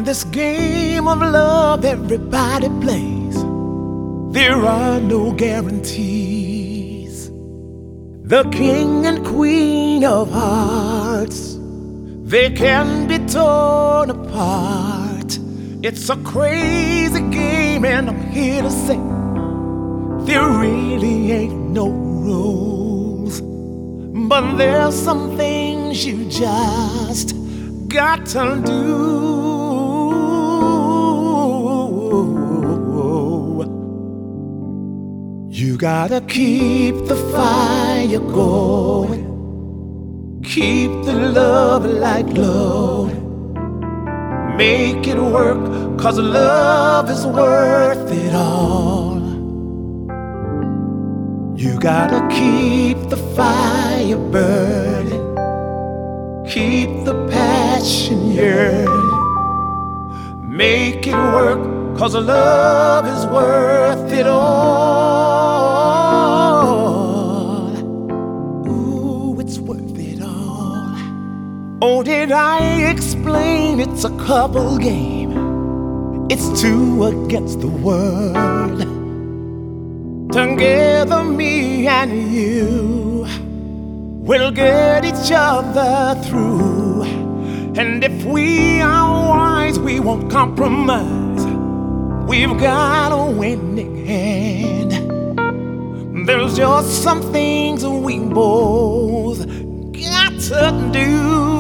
this game of love everybody plays, there are no guarantees. The king and queen of hearts, they can be torn apart. It's a crazy game, and I'm here to say there really ain't no rules. But there's some things you just got to do. You gotta keep the fire going, keep the love light glowing, make it work, 'cause love is worth it all. You gotta keep the fire burning, keep the passion yearning, make it work, 'cause love is worth it all. Ooh, it's worth it all. Oh, did I explain it's a couple game? It's two against the world. Together, me and you will get each other through. And if we are wise, we won't compromise. We've got a winning hand. There's just some things we both got to do.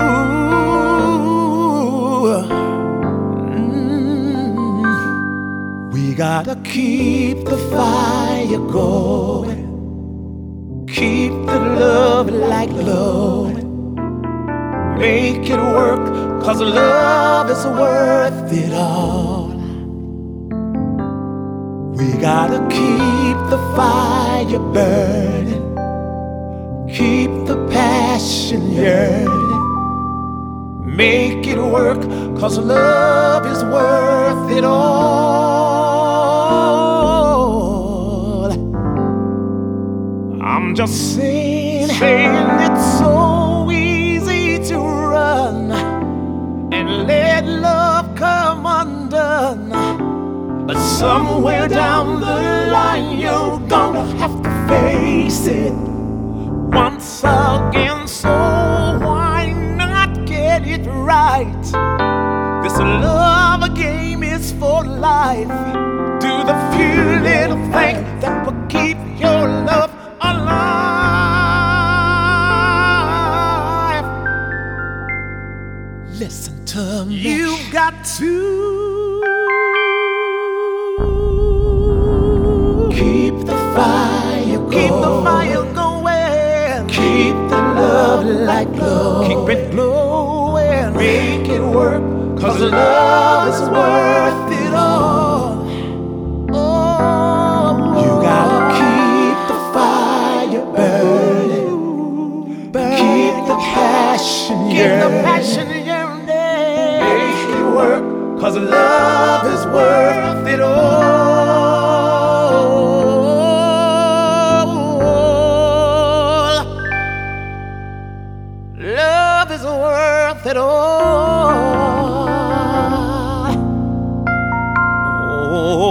We gotta keep the fire going, keep the love light glowing, make it work, 'cause love is worth it all. We gotta keep the fire burning, keep the passion yearning, make it work, 'cause love is worth it all. I'm just saying it's so easy to run and let love come undone. But somewhere down the line you're gonna have to face it once again. So why not get it right? This love game is for life. Do the few little things that will keep your love alive. Listen to me. You've got to keep the fire going, keep the fire going, keep the love light glowing, keep it glowing, make it work, 'cause love is worth it all. Oh, you gotta keep the fire burning, keep the passion yearning, make it work, 'cause love is worth it all. Love is worth it all. Oh.